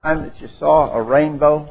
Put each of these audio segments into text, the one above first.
time that you saw a rainbow?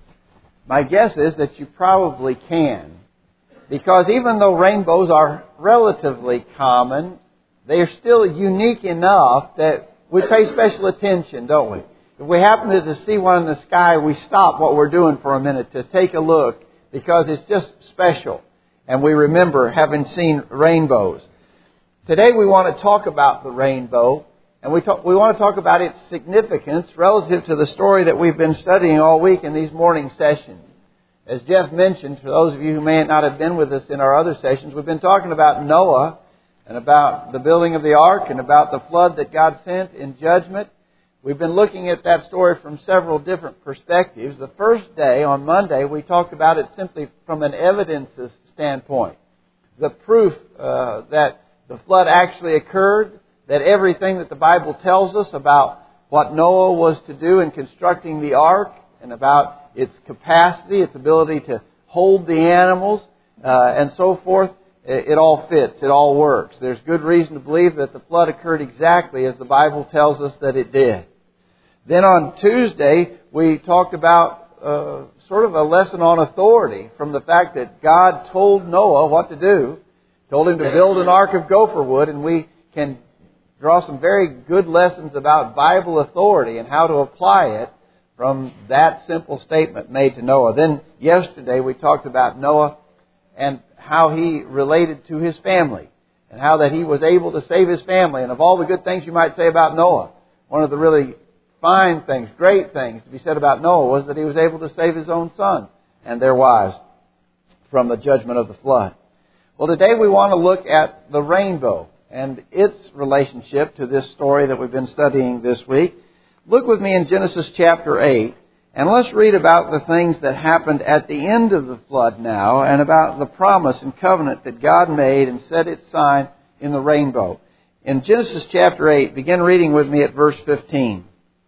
My guess is that you probably can. Because even though rainbows are relatively common, they are still unique enough that we pay special attention, don't we? If we happen to see one in the sky, we stop what we're doing for a minute to take a look because it's just special. And we remember having seen rainbows. Today we want to talk about the rainbow. And we want to talk about its significance relative to the story that we've been studying all week in these morning sessions. As Jeff mentioned, for those of you who may not have been with us in our other sessions, we've been talking about Noah and about the building of the ark and about the flood that God sent in judgment. We've been looking at that story from several different perspectives. The first day, on Monday, we talked about it simply from an evidences standpoint. The proof that the flood actually occurred, that everything that the Bible tells us about what Noah was to do in constructing the ark and about its capacity, its ability to hold the animals, and so forth, it all fits, it all works. There's good reason to believe that the flood occurred exactly as the Bible tells us that it did. Then on Tuesday, we talked about sort of a lesson on authority from the fact that God told Noah what to do, told him to build an ark of gopher wood, and we can draw some very good lessons about Bible authority and how to apply it from that simple statement made to Noah. Then yesterday we talked about Noah and how he related to his family and how that he was able to save his family. And of all the good things you might say about Noah, one of the really fine things, great things to be said about Noah was that he was able to save his own son and their wives from the judgment of the flood. Well, today we want to look at the rainbow and its relationship to this story that we've been studying this week. Look with me in Genesis chapter 8, and let's read about the things that happened at the end of the flood now, and about the promise and covenant that God made and set its sign in the rainbow. In Genesis chapter 8, begin reading with me at verse 15.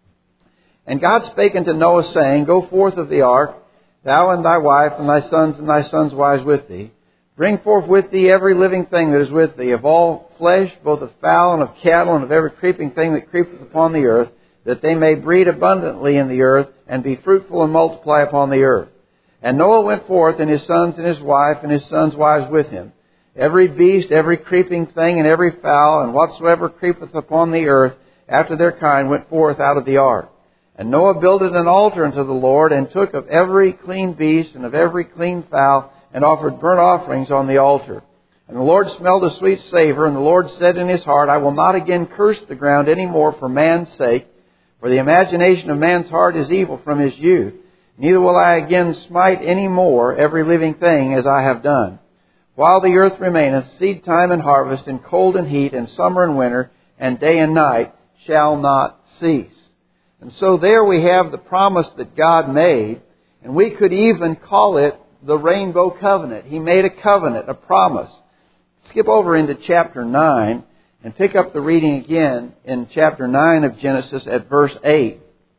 And God spake unto Noah, saying, Go forth of the ark, thou and thy wife, and thy sons' wives with thee. Bring forth with thee every living thing that is with thee, of all flesh, both of fowl and of cattle, and of every creeping thing that creepeth upon the earth, that they may breed abundantly in the earth, and be fruitful and multiply upon the earth. And Noah went forth, and his sons and his wife, and his sons' wives with him. Every beast, every creeping thing, and every fowl, and whatsoever creepeth upon the earth, after their kind, went forth out of the ark. And Noah builded an altar unto the Lord, and took of every clean beast, and of every clean fowl, and offered burnt offerings on the altar. And the Lord smelled a sweet savor, and the Lord said in his heart, I will not again curse the ground any more for man's sake, for the imagination of man's heart is evil from his youth. Neither will I again smite any more every living thing as I have done. While the earth remaineth, seed time and harvest, and cold and heat, and summer and winter, and day and night shall not cease. And so there we have the promise that God made, and we could even call it the rainbow covenant. He made a covenant, a promise. Skip over into chapter 9 and pick up the reading again in chapter 9 of Genesis at verse 8.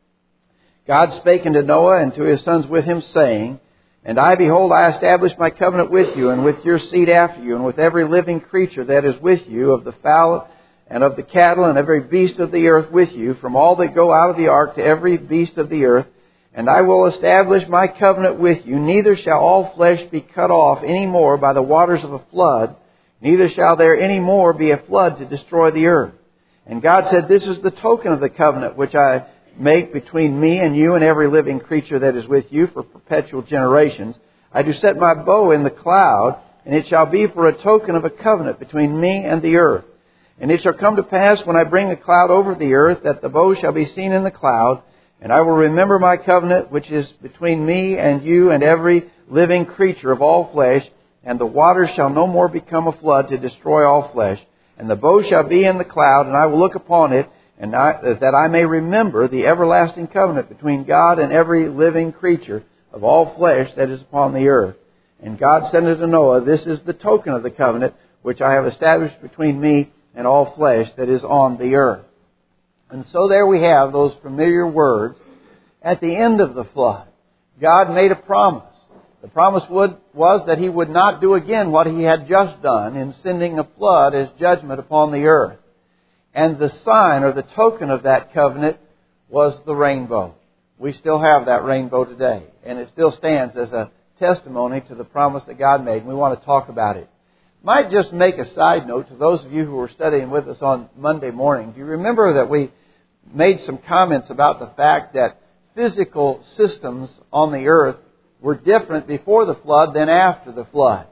God spake unto Noah and to his sons with him, saying, And I, behold, I establish my covenant with you, and with your seed after you, and with every living creature that is with you, of the fowl and of the cattle, and every beast of the earth with you, from all that go out of the ark to every beast of the earth. And I will establish my covenant with you. Neither shall all flesh be cut off any more by the waters of a flood, neither shall there any more be a flood to destroy the earth. And God said, This is the token of the covenant which I make between me and you and every living creature that is with you for perpetual generations. I do set my bow in the cloud, and it shall be for a token of a covenant between me and the earth. And it shall come to pass when I bring the cloud over the earth, that the bow shall be seen in the cloud, and I will remember my covenant which is between me and you and every living creature of all flesh, and the waters shall no more become a flood to destroy all flesh. And the bow shall be in the cloud, and I will look upon it, and that I may remember the everlasting covenant between God and every living creature of all flesh that is upon the earth. And God said unto Noah, This is the token of the covenant which I have established between me and all flesh that is on the earth. And so there we have those familiar words. At the end of the flood, God made a promise. The promise was that He would not do again what He had just done in sending a flood as judgment upon the earth. And the sign or the token of that covenant was the rainbow. we still have that rainbow today. And it still stands as a testimony to the promise that God made. And we want to talk about it. Might just make a side note to those of you who were studying with us on Monday morning. Do you remember that we made some comments about the fact that physical systems on the earth were different before the flood than after the flood?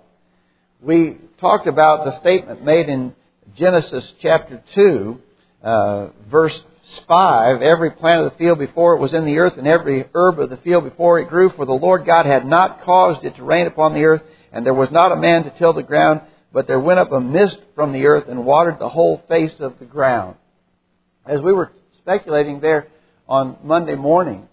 We talked about the statement made in Genesis chapter 2, verse 5, every plant of the field before it was in the earth, and every herb of the field before it grew, for the Lord God had not caused it to rain upon the earth, and there was not a man to till the ground, but there went up a mist from the earth and watered the whole face of the ground. As we were speculating there on Monday morning,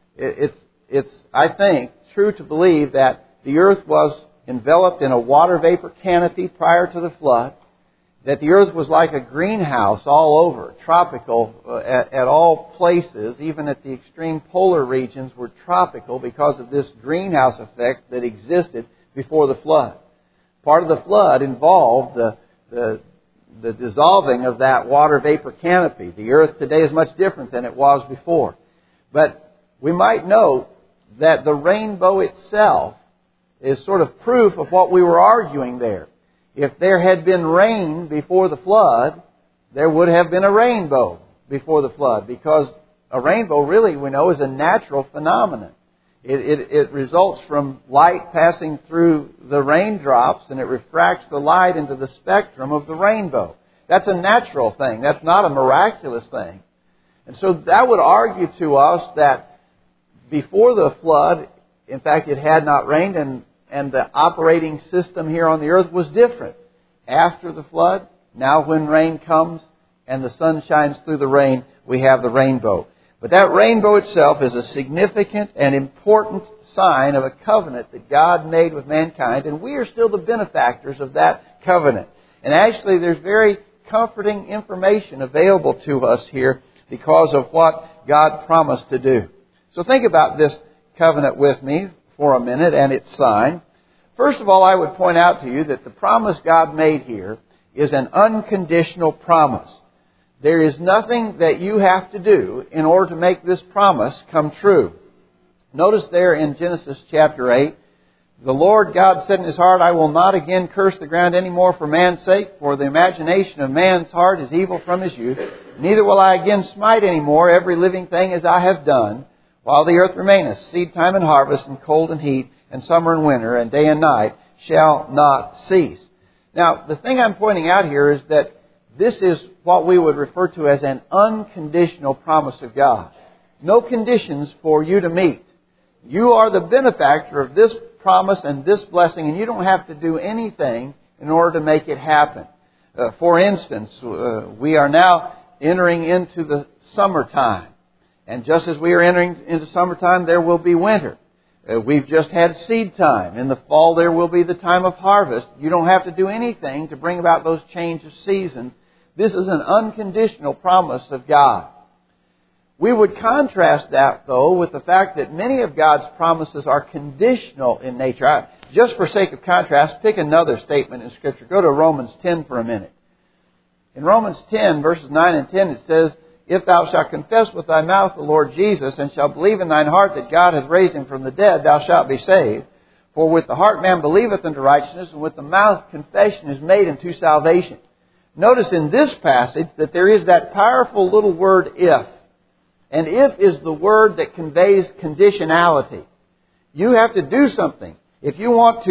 it's I think, true to believe that the earth was enveloped in a water vapor canopy prior to the flood, that the earth was like a greenhouse all over, tropical at all places, even at the extreme polar regions were tropical because of this greenhouse effect that existed before the flood. Part of the flood involved the dissolving of that water vapor canopy. The earth today is much different than it was before. But we might note that the rainbow itself is sort of proof of what we were arguing there. If there had been rain before the flood, there would have been a rainbow before the flood, because a rainbow really, we know, is a natural phenomenon. It results from light passing through the raindrops, and it refracts the light into the spectrum of the rainbow. That's a natural thing. That's not a miraculous thing. And so that would argue to us that before the flood, in fact, it had not rained, and the operating system here on the earth was different. After the flood, now when rain comes and the sun shines through the rain, we have the rainbow. But that rainbow itself is a significant and important sign of a covenant that God made with mankind, and we are still the benefactors of that covenant. And actually, there's very comforting information available to us here because of what God promised to do. So think about this covenant with me for a minute and its sign. First of all, I would point out to you that the promise God made here is an unconditional promise. There is nothing that you have to do in order to make this promise come true. Notice there in Genesis chapter 8, the Lord God said in His heart, I will not again curse the ground any more for man's sake, for the imagination of man's heart is evil from his youth. Neither will I again smite any more every living thing as I have done, while the earth remaineth, seed time and harvest, and cold and heat, and summer and winter, and day and night shall not cease. Now, the thing I'm pointing out here is that this is what we would refer to as an unconditional promise of God. No conditions for you to meet. You are the benefactor of this promise and this blessing, and you don't have to do anything in order to make it happen. For instance, we are now entering into the summertime. And just as we are entering into summertime, there will be winter. We've just had seed time. In the fall, there will be the time of harvest. You don't have to do anything to bring about those change of seasons. This is an unconditional promise of God. We would contrast that, though, with the fact that many of God's promises are conditional in nature. Just for sake of contrast, pick another statement in Scripture. Go to Romans 10 for a minute. In Romans 10, verses 9 and 10, it says, If thou shalt confess with thy mouth the Lord Jesus, and shalt believe in thine heart that God hath raised Him from the dead, thou shalt be saved. For with the heart man believeth unto righteousness, and with the mouth confession is made unto salvation. Notice in this passage that there is that powerful little word if. And if is the word that conveys conditionality. You have to do something. If you want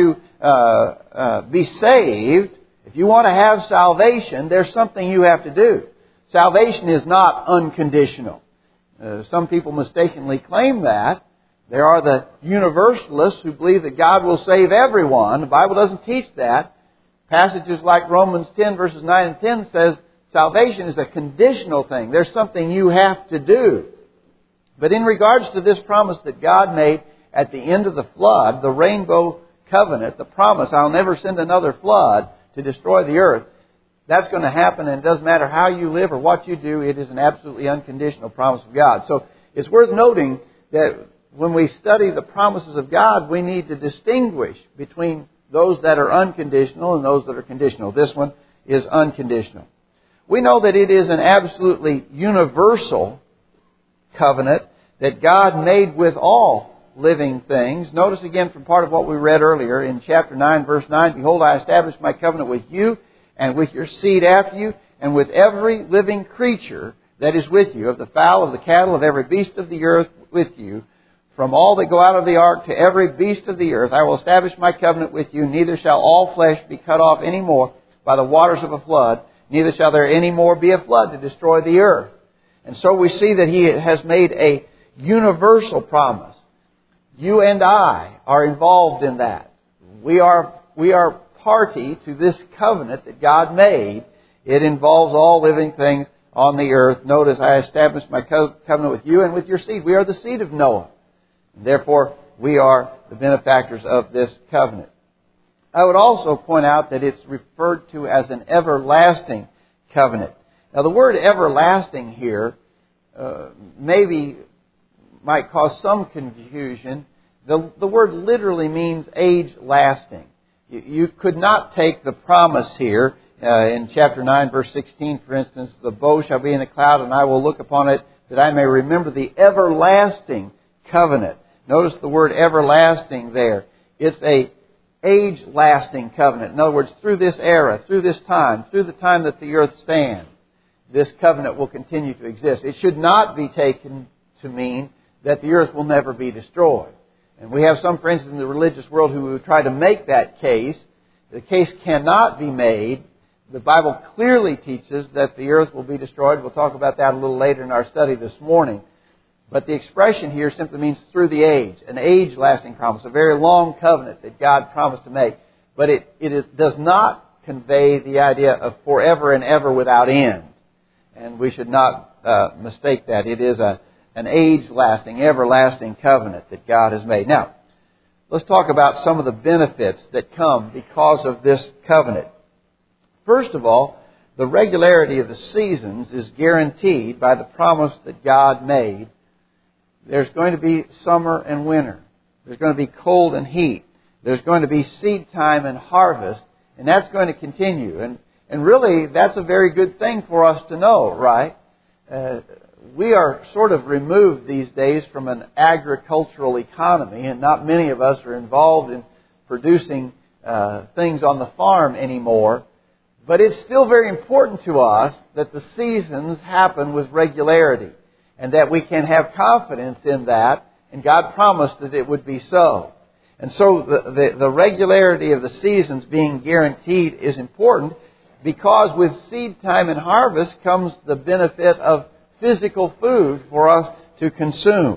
to be saved, if you want to have salvation, there's something you have to do. Salvation is not unconditional. Some people mistakenly claim that. There are the universalists who believe that God will save everyone. The Bible doesn't teach that. Passages like Romans 10 verses 9 and 10 says salvation is a conditional thing. There's something you have to do. But in regards to this promise that God made at the end of the flood, the rainbow covenant, the promise, I'll never send another flood to destroy the earth, that's going to happen, and it doesn't matter how you live or what you do, it is an absolutely unconditional promise of God. So it's worth noting that when we study the promises of God, we need to distinguish between those that are unconditional and those that are conditional. This one is unconditional. We know that it is an absolutely universal covenant, that God made with all living things. Notice again from part of what we read earlier in chapter 9, verse 9, "Behold, I establish my covenant with you and with your seed after you, and with every living creature that is with you, of the fowl, of the cattle, of every beast of the earth with you, from all that go out of the ark to every beast of the earth. I will establish my covenant with you, neither shall all flesh be cut off any more by the waters of a flood, neither shall there any more be a flood to destroy the earth." And so we see that He has made a universal promise. You and I are involved in that. We are party to this covenant that God made. It involves all living things on the earth. Notice, I established my covenant with you and with your seed. We are the seed of Noah. Therefore, we are the benefactors of this covenant. I would also point out that it's referred to as an everlasting covenant. Now, the word everlasting here maybe might cause some confusion. The word literally means age-lasting. You could not take the promise here in chapter 9, verse 16, for instance, "The bow shall be in the cloud, and I will look upon it, that I may remember the everlasting covenant." Notice the word everlasting there. It's a age-lasting covenant. In other words, through this era, through this time, through the time that the earth stands, this covenant will continue to exist. It should not be taken to mean that the earth will never be destroyed. And we have some friends in the religious world who try to make that case. The case cannot be made. The Bible clearly teaches that the earth will be destroyed. We'll talk about that a little later in our study this morning. But the expression here simply means through the age, an age-lasting promise, a very long covenant that God promised to make. But it does not convey the idea of forever and ever without end. And we should not mistake that. It is an age-lasting, everlasting covenant that God has made. Now, let's talk about some of the benefits that come because of this covenant. First of all, the regularity of the seasons is guaranteed by the promise that God made. There's going to be summer and winter. There's going to be cold and heat. There's going to be seed time and harvest. And that's going to continue. And really, that's a very good thing for us to know, right? We are sort of removed these days from an agricultural economy, and not many of us are involved in producing things on the farm anymore. But it's still very important to us that the seasons happen with regularity, and that we can have confidence in that, and God promised that it would be so. And so the regularity of the seasons being guaranteed is important, because with seed time and harvest comes the benefit of physical food for us to consume.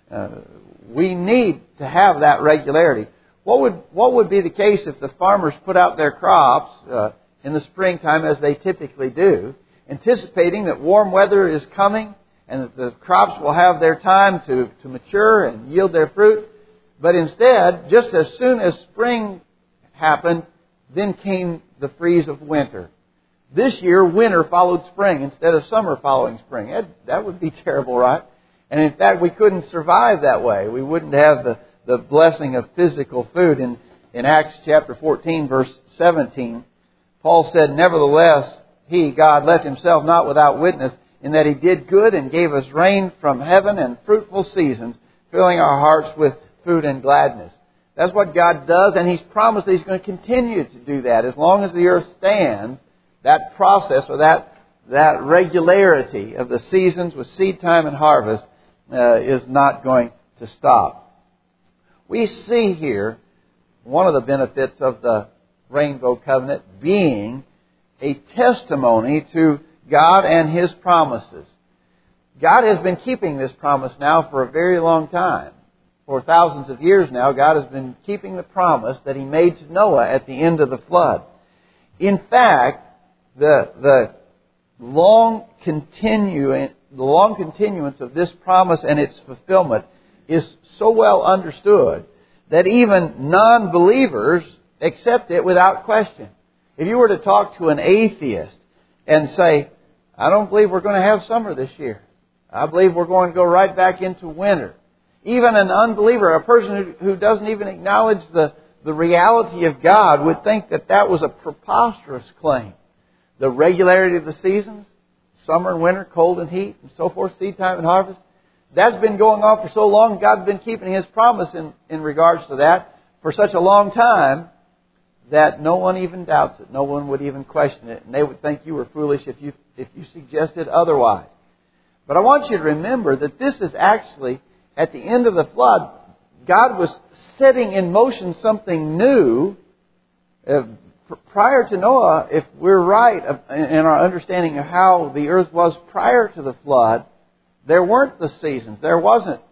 We need to have that regularity. What would be the case if the farmers put out their crops in the springtime, as they typically do, anticipating that warm weather is coming and that the crops will have their time to mature and yield their fruit? But instead, just as soon as spring happened, then came the freeze of winter. This year, winter followed spring instead of summer following spring. That would be terrible, right? And in fact, we couldn't survive that way. We wouldn't have the blessing of physical food. In Acts chapter 14, verse 17, Paul said, "Nevertheless, He, God, left Himself not without witness, in that He did good and gave us rain from heaven and fruitful seasons, filling our hearts with food and gladness." That's what God does, and He's promised that He's going to continue to do that. As long as the earth stands, that process, or that regularity of the seasons with seed time and harvest is not going to stop. We see here one of the benefits of the Rainbow Covenant being a testimony to God and His promises. God has been keeping this promise now for a very long time. For thousands of years now, God has been keeping the promise that He made to Noah at the end of the flood. In fact, the long continuance of this promise and its fulfillment is so well understood that even non-believers accept it without question. If you were to talk to an atheist and say, "I don't believe we're going to have summer this year. I believe we're going to go right back into winter," even an unbeliever, a person who doesn't even acknowledge the reality of God, would think that was a preposterous claim. The regularity of the seasons, summer and winter, cold and heat, and so forth, seed time and harvest, that's been going on for so long. God's been keeping His promise in regards to that for such a long time that no one even doubts it. No one would even question it. And they would think you were foolish if you suggested otherwise. But I want you to remember that this is actually, at the end of the flood, God was setting in motion something new. Prior to Noah, if we're right in our understanding of how the earth was prior to the flood, there weren't the seasons. There wasn't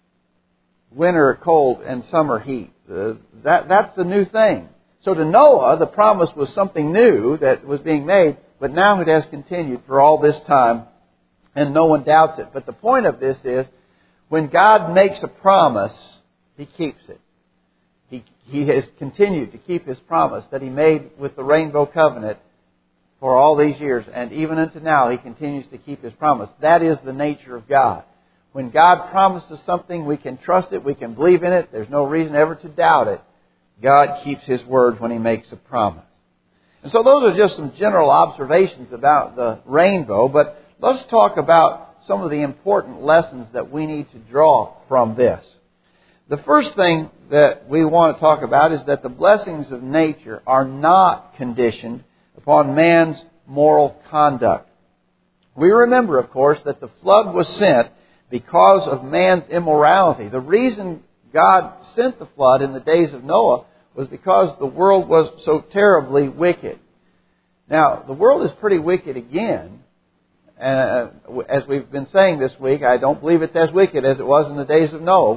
winter cold and summer heat. That's the new thing. So to Noah, the promise was something new that was being made, but now it has continued for all this time, and no one doubts it. But the point of this is, when God makes a promise, He keeps it. He has continued to keep His promise that He made with the Rainbow Covenant for all these years. And even unto now, He continues to keep His promise. That is the nature of God. When God promises something, we can trust it, we can believe in it. There's no reason ever to doubt it. God keeps His word when He makes a promise. And so those are just some general observations about the rainbow. But let's talk about some of the important lessons that we need to draw from this. The first thing that we want to talk about is that the blessings of nature are not conditioned upon man's moral conduct. We remember, of course, that the flood was sent because of man's immorality. The reason God sent the flood in the days of Noah was because the world was so terribly wicked. Now, the world is pretty wicked again. As we've been saying this week, I don't believe it's as wicked as it was in the days of Noah.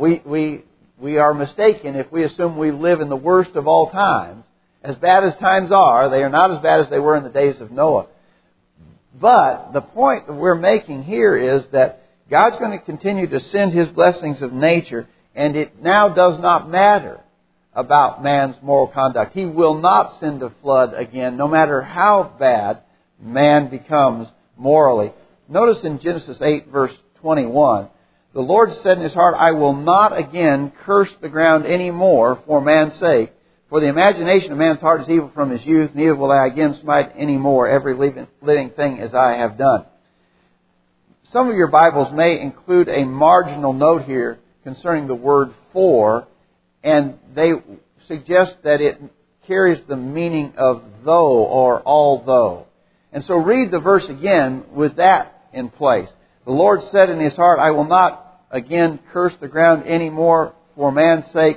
We are mistaken if we assume we live in the worst of all times. As bad as times are, they are not as bad as they were in the days of Noah. But the point that we're making here is that God's going to continue to send His blessings of nature, and it now does not matter about man's moral conduct. He will not send a flood again, no matter how bad man becomes morally. Notice in Genesis 8, verse 21, the Lord said in His heart, I will not again curse the ground any more for man's sake. For the imagination of man's heart is evil from his youth, neither will I again smite any more every living thing as I have done. Some of your Bibles may include a marginal note here concerning the word for, and they suggest that it carries the meaning of though or although. And so read the verse again with that in place. The Lord said in His heart, I will not again curse the ground any more for man's sake,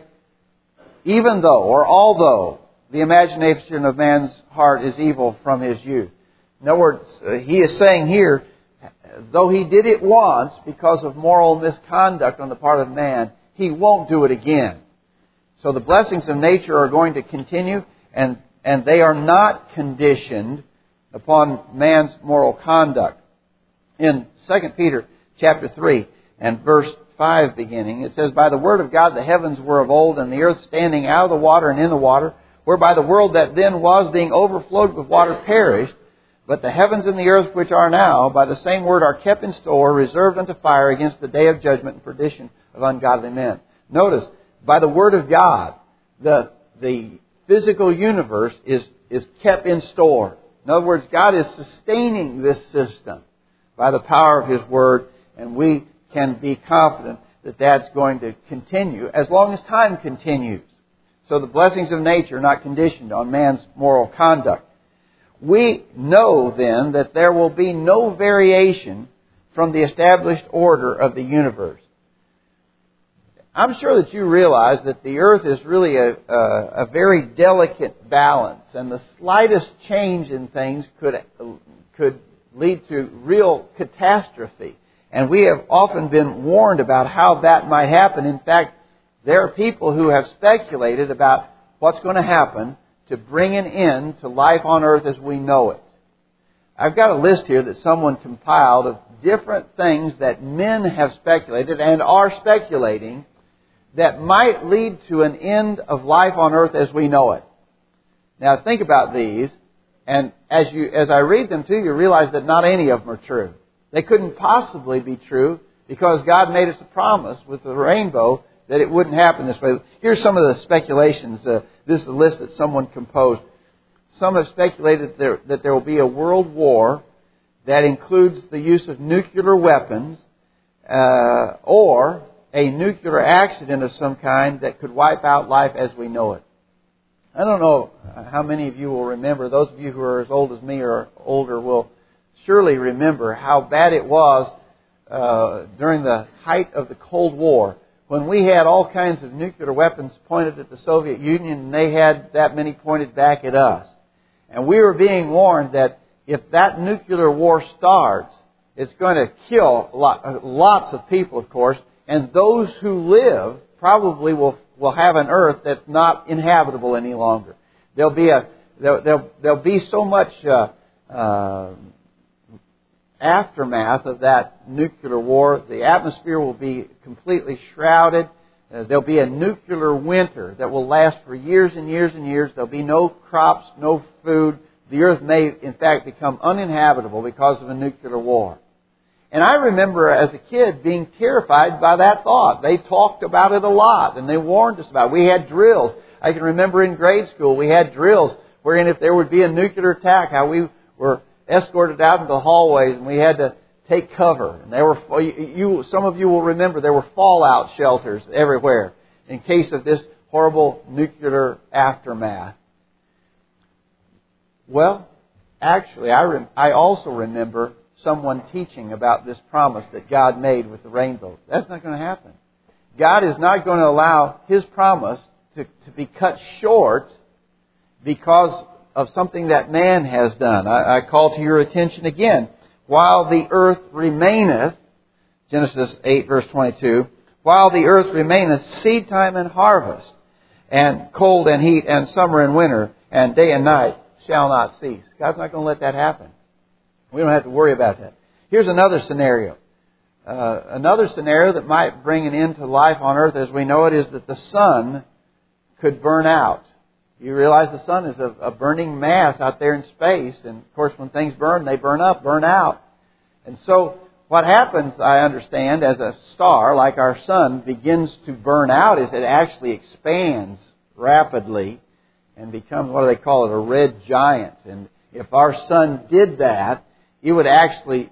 even though or although the imagination of man's heart is evil from his youth. In other words, He is saying here, though He did it once because of moral misconduct on the part of man, He won't do it again. So the blessings of nature are going to continue, and they are not conditioned upon man's moral conduct. In 2 Peter chapter 3 and verse 5 beginning, it says, By the word of God the heavens were of old, and the earth standing out of the water and in the water, whereby the world that then was, being overflowed with water, perished. But the heavens and the earth which are now, by the same word, are kept in store, reserved unto fire against the day of judgment and perdition of ungodly men. Notice, by the word of God, the physical universe is kept in store. In other words, God is sustaining this system by the power of His word, and we can be confident that that's going to continue as long as time continues. So the blessings of nature are not conditioned on man's moral conduct. We know then that there will be no variation from the established order of the universe. I'm sure that you realize that the earth is really a very delicate balance, and the slightest change in things could lead to real catastrophe. And we have often been warned about how that might happen. In fact, there are people who have speculated about what's going to happen to bring an end to life on earth as we know it. I've got a list here that someone compiled of different things that men have speculated and are speculating that might lead to an end of life on earth as we know it. Now think about these, and as I read them to you, realize that not any of them are true. They couldn't possibly be true because God made us a promise with the rainbow that it wouldn't happen this way. Here's some of the speculations. This is a list that someone composed. Some have speculated that there will be a world war that includes the use of nuclear weapons, or a nuclear accident of some kind that could wipe out life as we know it. I don't know how many of you will remember. Those of you who are as old as me or older will surely remember how bad it was during the height of the Cold War, when we had all kinds of nuclear weapons pointed at the Soviet Union and they had that many pointed back at us. And we were being warned that if that nuclear war starts, it's going to kill lots of people, of course, and those who live probably will have an earth that's not inhabitable any longer. There'll be so much aftermath of that nuclear war. The atmosphere will be completely shrouded. There'll be a nuclear winter that will last for years and years and years. There'll be no crops, no food. The earth may, in fact, become uninhabitable because of a nuclear war. And I remember as a kid being terrified by that thought. They talked about it a lot, and they warned us about it. We had drills. I can remember in grade school we had drills wherein if there would be a nuclear attack, how we were escorted out into the hallways and we had to take cover. And there were, some of you will remember, there were fallout shelters everywhere in case of this horrible nuclear aftermath. Well, actually, I also remember someone teaching about this promise that God made with the rainbow. That's not going to happen. God is not going to allow His promise to be cut short because of something that man has done. I call to your attention again, while the earth remaineth, Genesis 8 verse 22, while the earth remaineth, seed time and harvest, and cold and heat, and summer and winter, and day and night shall not cease. God's not going to let that happen. We don't have to worry about that. Here's another scenario. Another scenario that might bring an end to life on earth as we know it is that the sun could burn out. You realize the sun is a burning mass out there in space. And, of course, when things burn, they burn up, burn out. And so what happens, I understand, as a star like our sun begins to burn out is it actually expands rapidly and becomes, what do they call it, a red giant. And if our sun did that, it would actually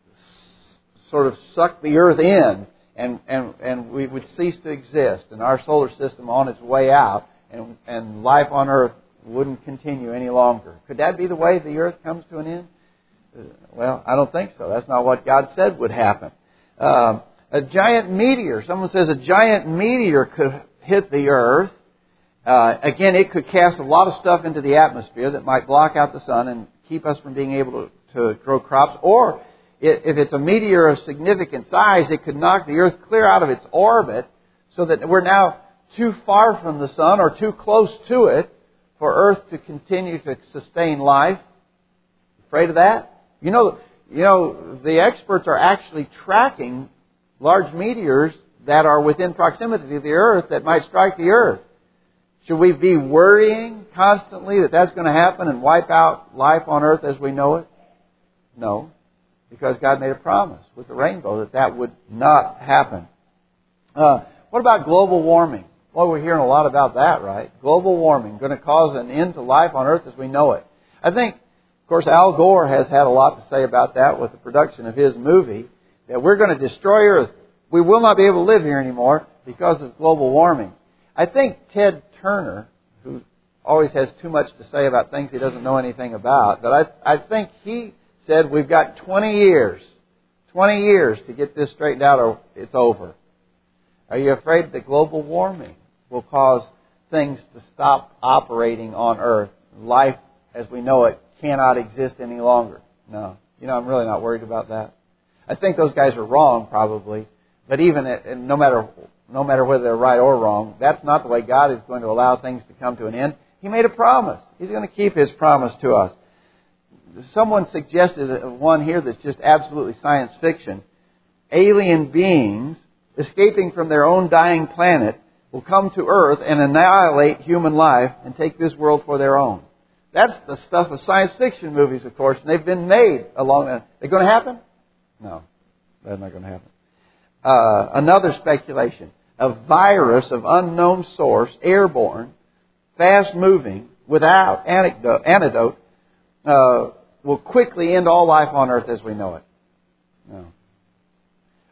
sort of suck the earth in and we would cease to exist. And our solar system on its way out and life on earth wouldn't continue any longer. Could that be the way the earth comes to an end? Well, I don't think so. That's not what God said would happen. A giant meteor. Someone says a giant meteor could hit the earth. Again, it could cast a lot of stuff into the atmosphere that might block out the sun and keep us from being able to grow crops. Or if it's a meteor of significant size, it could knock the earth clear out of its orbit so that we're now too far from the sun or too close to it for earth to continue to sustain life. Afraid of that? You know, the experts are actually tracking large meteors that are within proximity of the earth that might strike the earth. Should we be worrying constantly that that's going to happen and wipe out life on earth as we know it? No, because God made a promise with the rainbow that would not happen. What about global warming? Well, we're hearing a lot about that, right? Global warming going to cause an end to life on earth as we know it. I think, of course, Al Gore has had a lot to say about that with the production of his movie, that we're going to destroy Earth. We will not be able to live here anymore because of global warming. I think Ted Turner, who always has too much to say about things he doesn't know anything about, but I think he said we've got 20 years to get this straightened out or it's over. Are you afraid that global warming will cause things to stop operating on Earth? Life as we know it cannot exist any longer. No. I'm really not worried about that. I think those guys are wrong, probably. But even no matter whether they're right or wrong, that's not the way God is going to allow things to come to an end. He made a promise. He's going to keep His promise to us. Someone suggested one here that's just absolutely science fiction. Alien beings escaping from their own dying planet will come to Earth and annihilate human life and take this world for their own. That's the stuff of science fiction movies, of course, and they've been made along that. They're going to happen? No, that's not going to happen. Another speculation. A virus of unknown source, airborne, fast-moving, without antidote, will quickly end all life on Earth as we know it. No.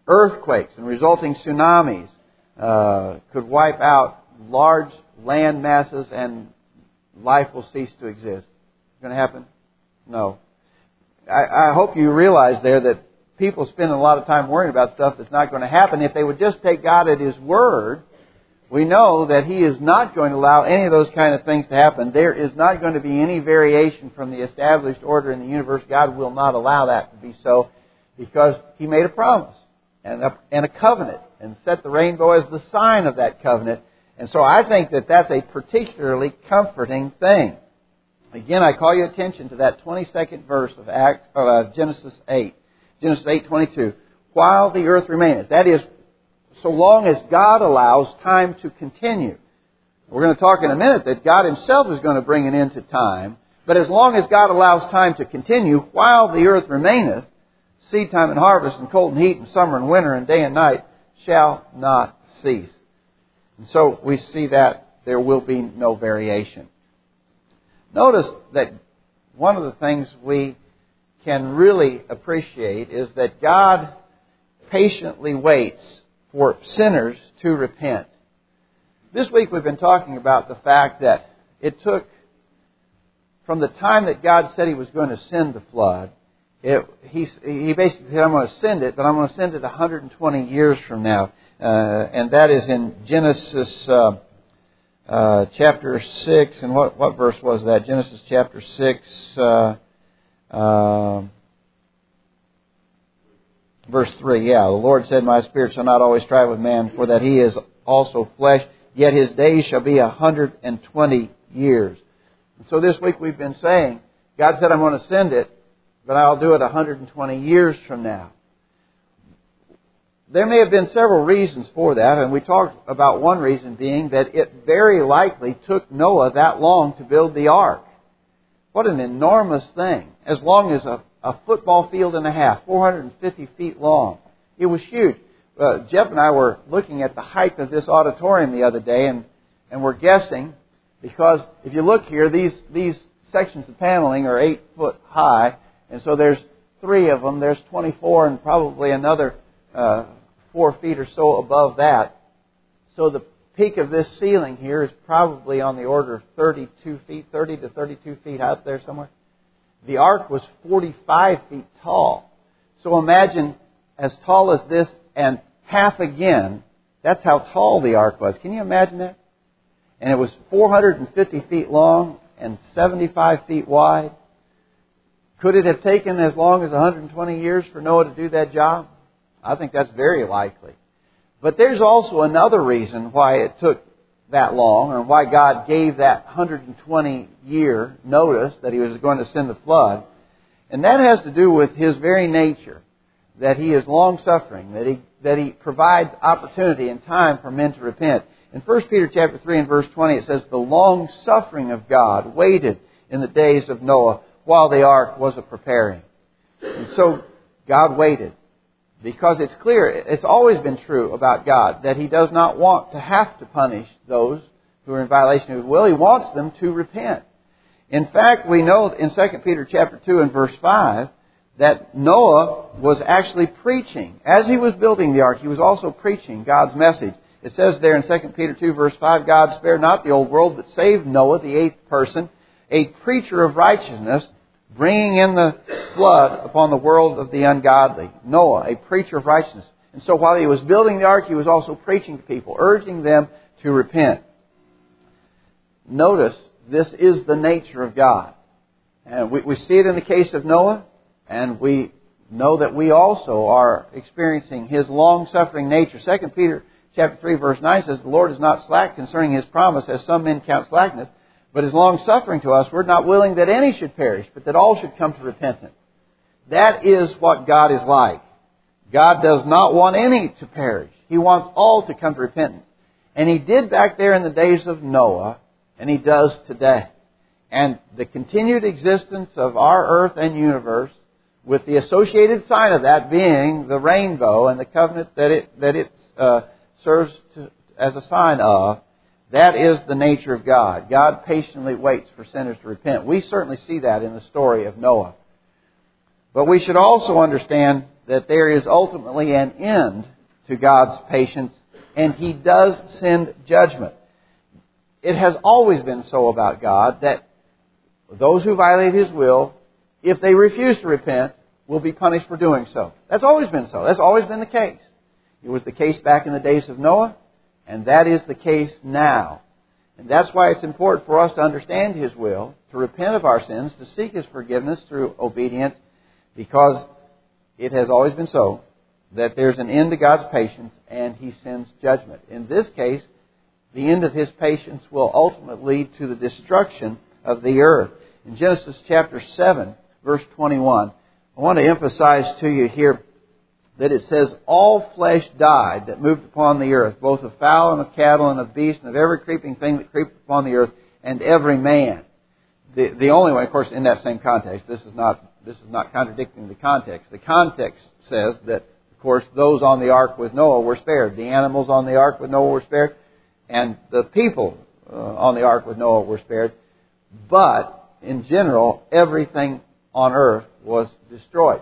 Earthquakes and resulting tsunamis could wipe out large land masses and life will cease to exist. Going to happen? No. I hope you realize there that people spend a lot of time worrying about stuff that's not going to happen. If they would just take God at His word, we know that He is not going to allow any of those kind of things to happen. There is not going to be any variation from the established order in the universe. God will not allow that to be so because He made a promise and a covenant and set the rainbow as the sign of that covenant. And so I think that that's a particularly comforting thing. Again, I call your attention to that 22nd verse of Genesis 8. Genesis 8:22. While the earth remaineth. That is, so long as God allows time to continue. We're going to talk in a minute that God Himself is going to bring an end to time. But as long as God allows time to continue, while the earth remaineth, seed time and harvest and cold and heat and summer and winter and day and night shall not cease. And so we see that there will be no variation. Notice that one of the things we can really appreciate is that God patiently waits for sinners to repent. This week we've been talking about the fact that it took, from the time that God said He was going to send the flood, He basically said, I'm going to send it, but I'm going to send it 120 years from now. And that is in Genesis chapter 6. And what verse was that? Genesis chapter 6, verse 3. Yeah, the Lord said, My spirit shall not always strive with man, for that he is also flesh, yet his days shall be 120 years. And so this week we've been saying, God said, I'm going to send it, but I'll do it 120 years from now. There may have been several reasons for that, and we talked about one reason being that it very likely took Noah that long to build the ark. What an enormous thing. As long as a football field and a half, 450 feet long. It was huge. Jeff and I were looking at the height of this auditorium the other day, and we're guessing, because if you look here, these sections of paneling are 8 foot high, and so there's 3 of them. There's 24 and probably another 4 feet or so above that. So the peak of this ceiling here is probably on the order of 32 feet, 30 to 32 feet out there somewhere. The ark was 45 feet tall. So imagine as tall as this and half again. That's how tall the ark was. Can you imagine that? And it was 450 feet long and 75 feet wide. Could it have taken as long as 120 years for Noah to do that job? I think that's very likely. But there's also another reason why it took that long, and why God gave that 120-year notice that He was going to send the flood. And that has to do with His very nature, that He is long-suffering, that He provides opportunity and time for men to repent. In 1 Peter chapter 3 and verse 20, it says, the long-suffering of God waited in the days of Noah while the ark was a-preparing. And so God waited. Because it's clear, it's always been true about God, that He does not want to have to punish those who are in violation of His will. He wants them to repent. In fact, we know in 2 Peter chapter 2 and verse 5 that Noah was actually preaching. As he was building the ark, he was also preaching God's message. It says there in 2 Peter 2 verse 5, God spared not the old world, but saved Noah, the 8th person, a preacher of righteousness, bringing in the flood upon the world of the ungodly. Noah, a preacher of righteousness. And so while he was building the ark, he was also preaching to people, urging them to repent. Notice, this is the nature of God. And we see it in the case of Noah, and we know that we also are experiencing His long-suffering nature. 2 Peter chapter 3 verse 9 says, the Lord is not slack concerning His promise, as some men count slackness, but is long-suffering to us. We're not willing that any should perish, but that all should come to repentance. That is what God is like. God does not want any to perish. He wants all to come to repentance. And He did back there in the days of Noah, and He does today. And the continued existence of our earth and universe, with the associated sign of that being the rainbow and the covenant that it serves as a sign of, that is the nature of God. God patiently waits for sinners to repent. We certainly see that in the story of Noah. But we should also understand that there is ultimately an end to God's patience, and He does send judgment. It has always been so about God that those who violate His will, if they refuse to repent, will be punished for doing so. That's always been so. That's always been the case. It was the case back in the days of Noah, and that is the case now. And that's why it's important for us to understand His will, to repent of our sins, to seek His forgiveness through obedience, because it has always been so that there's an end to God's patience and He sends judgment. In this case, the end of His patience will ultimately lead to the destruction of the earth. In Genesis chapter 7, verse 21, I want to emphasize to you here that it says, all flesh died that moved upon the earth, both of fowl and of cattle and of beast and of every creeping thing that creepeth upon the earth, and every man. The only way, of course, in that same context, this is not contradicting the context. The context says that, of course, those on the ark with Noah were spared. The animals on the ark with Noah were spared, and the people on the ark with Noah were spared. But, in general, everything on earth was destroyed.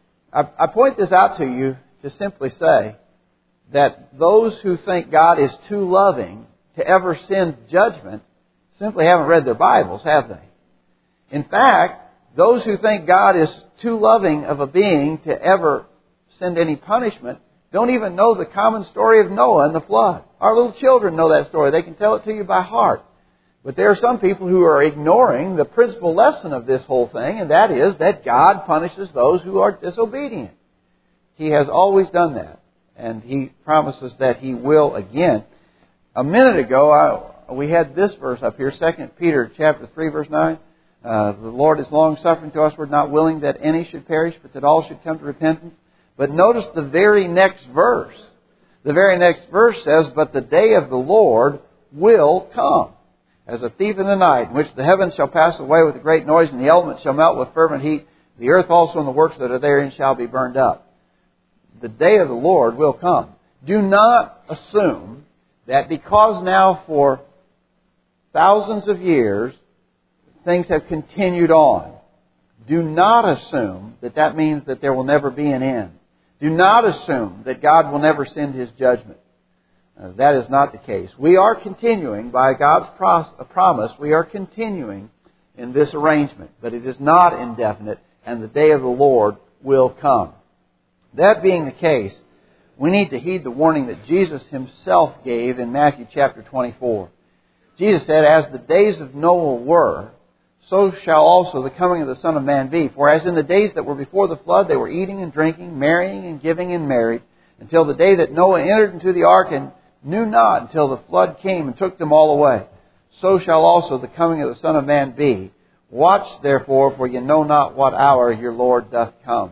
I point this out to you to simply say that those who think God is too loving to ever send judgment simply haven't read their Bibles, have they? In fact, those who think God is too loving of a being to ever send any punishment don't even know the common story of Noah and the flood. Our little children know that story. They can tell it to you by heart. But there are some people who are ignoring the principal lesson of this whole thing, and that is that God punishes those who are disobedient. He has always done that, and He promises that He will again. A minute ago, we had this verse up here, 2 Peter chapter 3, verse 9. The Lord is long-suffering to us. We're not willing that any should perish, but that all should come to repentance. But notice the very next verse. The very next verse says, but the day of the Lord will come, as a thief in the night, in which the heavens shall pass away with a great noise, and the elements shall melt with fervent heat. The earth also and the works that are therein shall be burned up. The day of the Lord will come. Do not assume that because now for thousands of years things have continued on, do not assume that that means that there will never be an end. Do not assume that God will never send His judgment. That is not the case. We are continuing, by God's promise, we are continuing in this arrangement. But it is not indefinite, and the day of the Lord will come. That being the case, we need to heed the warning that Jesus Himself gave in Matthew chapter 24. Jesus said, as the days of Noah were, so shall also the coming of the Son of Man be. For as in the days that were before the flood, they were eating and drinking, marrying and giving in marriage, until the day that Noah entered into the ark and knew not until the flood came and took them all away. So shall also the coming of the Son of Man be. Watch therefore, for you know not what hour your Lord doth come.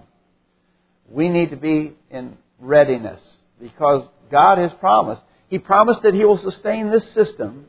We need to be in readiness, because God has promised. He promised that He will sustain this system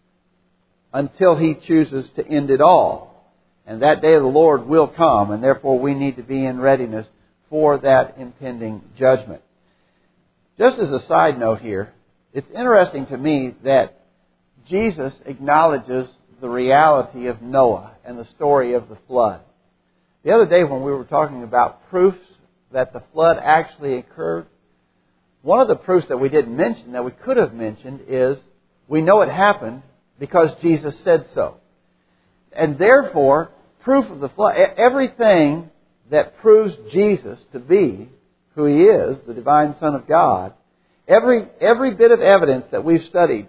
until He chooses to end it all. And that day of the Lord will come, and therefore we need to be in readiness for that impending judgment. Just as a side note here, it's interesting to me that Jesus acknowledges the reality of Noah and the story of the flood. The other day when we were talking about proofs that the flood actually occurred, one of the proofs that we didn't mention, that we could have mentioned, is we know it happened because Jesus said so. And therefore, proof of the flood, everything that proves Jesus to be who He is, the divine Son of God, every bit of evidence that we've studied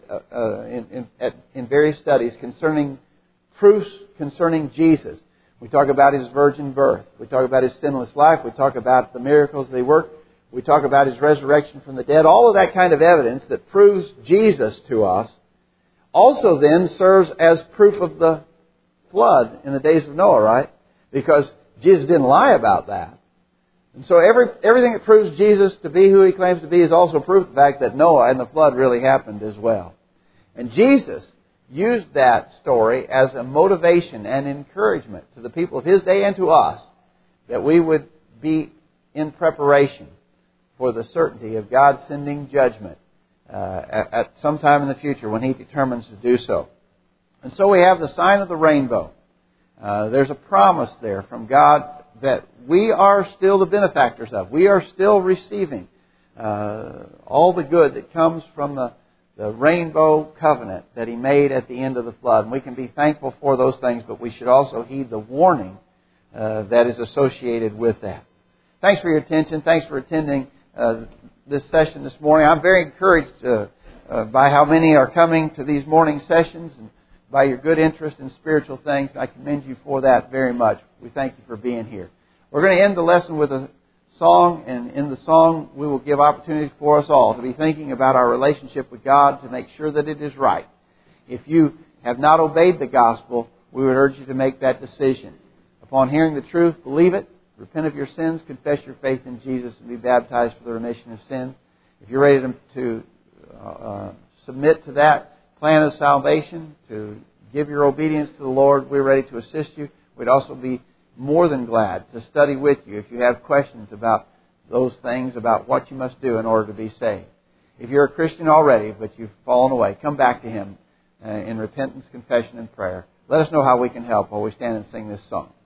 in various studies concerning proofs concerning Jesus. We talk about His virgin birth. We talk about His sinless life. We talk about the miracles that He worked. We talk about His resurrection from the dead. All of that kind of evidence that proves Jesus to us also then serves as proof of the flood in the days of Noah, right? Because Jesus didn't lie about that. And so everything that proves Jesus to be who He claims to be is also proof of the fact that Noah and the flood really happened as well. And Jesus used that story as a motivation and encouragement to the people of His day and to us, that we would be in preparation for the certainty of God sending judgment at some time in the future when He determines to do so. And so we have the sign of the rainbow. There's a promise there from God that we are still the benefactors of. We are still receiving all the good that comes from the rainbow covenant that He made at the end of the flood. And we can be thankful for those things, but we should also heed the warning that is associated with that. Thanks for your attention. Thanks for attending this session this morning. I'm very encouraged by how many are coming to these morning sessions and by your good interest in spiritual things. I commend you for that very much. We thank you for being here. We're going to end the lesson with a song, and in the song we will give opportunities for us all to be thinking about our relationship with God, to make sure that it is right. If you have not obeyed the gospel, we would urge you to make that decision. Upon hearing the truth, believe it, repent of your sins, confess your faith in Jesus, and be baptized for the remission of sins. If you're ready to submit to that plan of salvation, to give your obedience to the Lord, we're ready to assist you. We'd also be more than glad to study with you if you have questions about those things, about what you must do in order to be saved. If you're a Christian already, but you've fallen away, come back to Him in repentance, confession, and prayer. Let us know how we can help while we stand and sing this song.